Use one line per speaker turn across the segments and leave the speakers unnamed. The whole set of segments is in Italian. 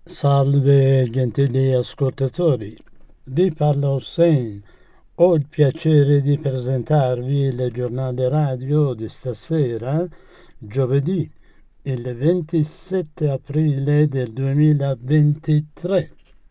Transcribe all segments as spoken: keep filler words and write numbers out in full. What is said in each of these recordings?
Salve gentili ascoltatori, vi parla Hossein. Ho il piacere di presentarvi il giornale radio di stasera, giovedì, il ventisette aprile del duemilaventitré.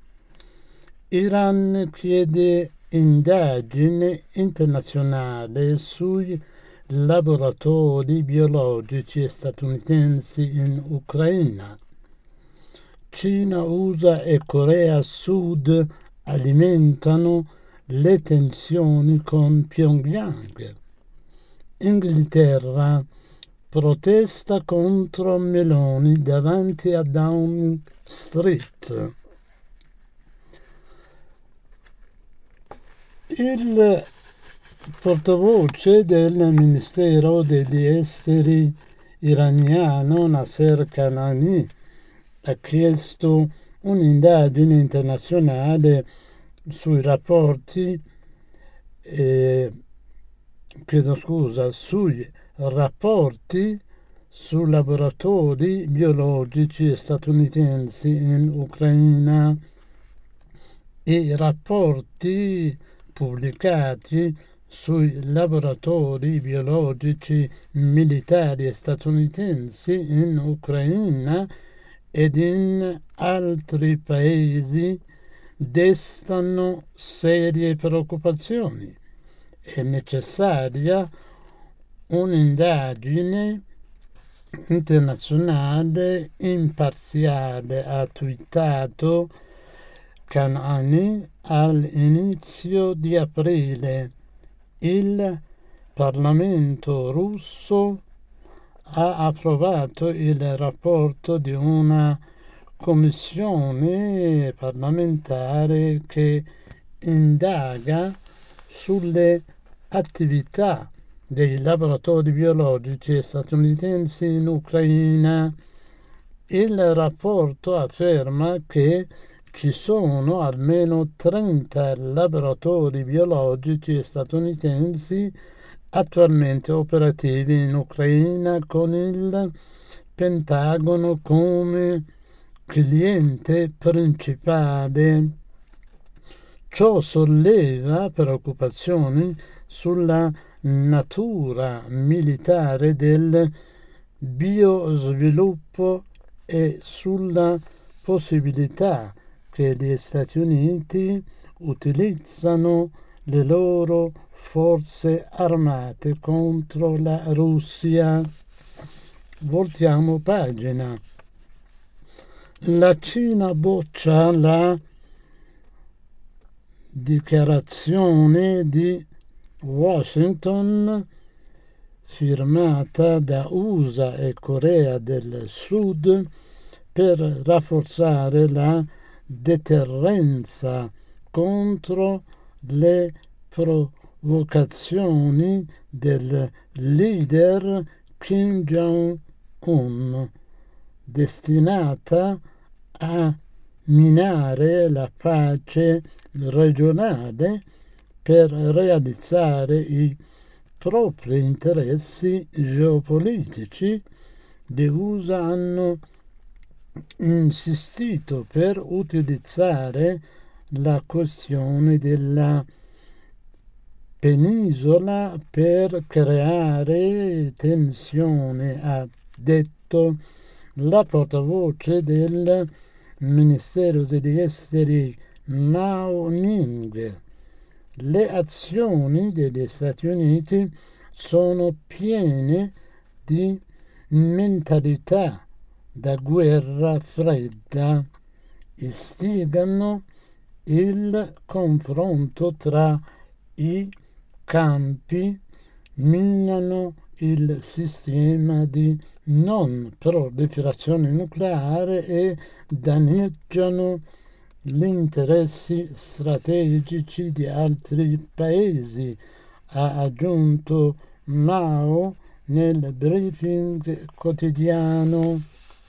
Iran chiede indagine internazionale sui laboratori biologici statunitensi in Ucraina. Cina, U S A e Corea Sud alimentano le tensioni con Pyongyang. Inghilterra protesta contro Meloni davanti a Downing Street. Il portavoce del Ministero degli Esteri iraniano Nasser Kanani ha chiesto un'indagine internazionale sui rapporti eh, chiedo scusa, sui rapporti su laboratori biologici statunitensi in Ucraina. I rapporti pubblicati sui laboratori biologici militari statunitensi in Ucraina ed in altri paesi destano serie preoccupazioni. È necessaria un'indagine internazionale imparziale, ha twittato Kanani all'inizio di aprile. Il Parlamento russo ha approvato il rapporto di una commissione parlamentare che indaga sulle attività dei laboratori biologici statunitensi in Ucraina. Il rapporto afferma che ci sono almeno trenta laboratori biologici statunitensi attualmente operativi in Ucraina, con il Pentagono come cliente principale. Ciò solleva preoccupazioni sulla natura militare del biosviluppo e sulla possibilità che gli Stati Uniti utilizzano le loro forze armate contro la Russia. Voltiamo pagina. La Cina boccia la dichiarazione di Washington firmata da U S A e Corea del Sud per rafforzare la deterrenza contro le provocazioni del leader Kim Jong-un, destinata a minare la pace regionale per realizzare i propri interessi geopolitici. Gli U S A hanno insistito per utilizzare la questione della penisola per creare tensione, ha detto la portavoce del Ministero degli Esteri Mao Ning. Le azioni degli Stati Uniti sono piene di mentalità da guerra fredda, istigano il confronto tra i campi, minano il sistema di non proliferazione nucleare e danneggiano gli interessi strategici di altri paesi, ha aggiunto Mao nel briefing quotidiano.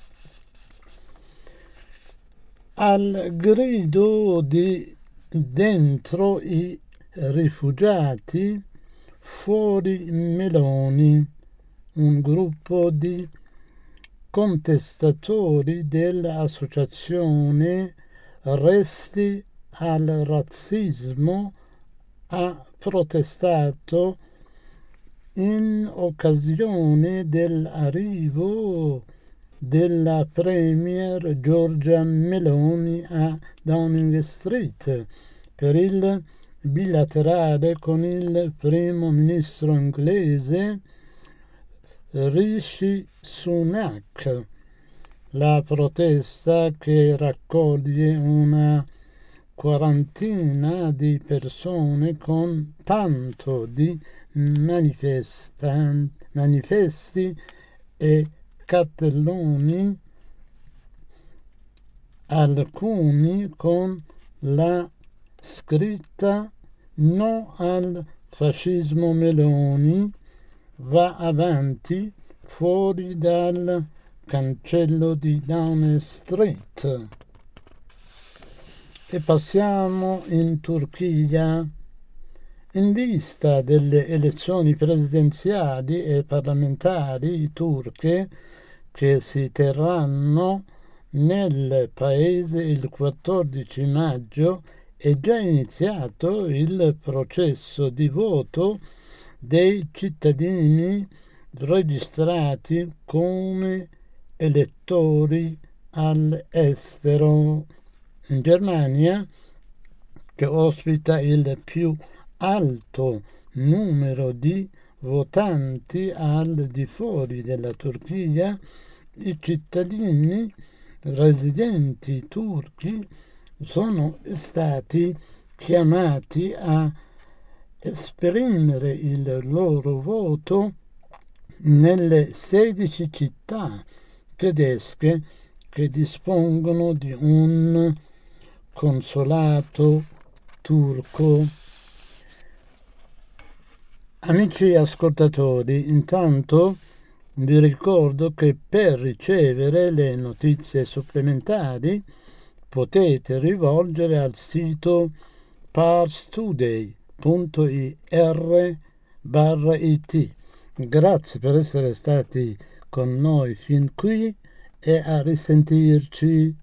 Al grido di dentro i rifugiati, fuori Meloni, un gruppo di contestatori dell'associazione Resti al Razzismo ha protestato in occasione dell'arrivo della premier Giorgia Meloni a Downing Street per il bilaterale con il primo ministro inglese Rishi Sunak. La protesta, che raccoglie una quarantina di persone con tanto di manifestan- manifesti e cartelloni, alcuni con la scritta "No al fascismo Meloni", va avanti fuori dal cancello di Downing Street. E passiamo in Turchia. In vista delle elezioni presidenziali e parlamentari turche che si terranno nel paese il quattordici maggio, è già iniziato il processo di voto dei cittadini registrati come elettori all'estero. In Germania, che ospita il più alto numero di votanti al di fuori della Turchia, i cittadini residenti turchi sono stati chiamati a esprimere il loro voto nelle sedici città tedesche che dispongono di un consolato turco. Amici ascoltatori, intanto vi ricordo che per ricevere le notizie supplementari potete rivolgere al sito parstoday punto ir barra it. Grazie per essere stati con noi fin qui e a risentirci.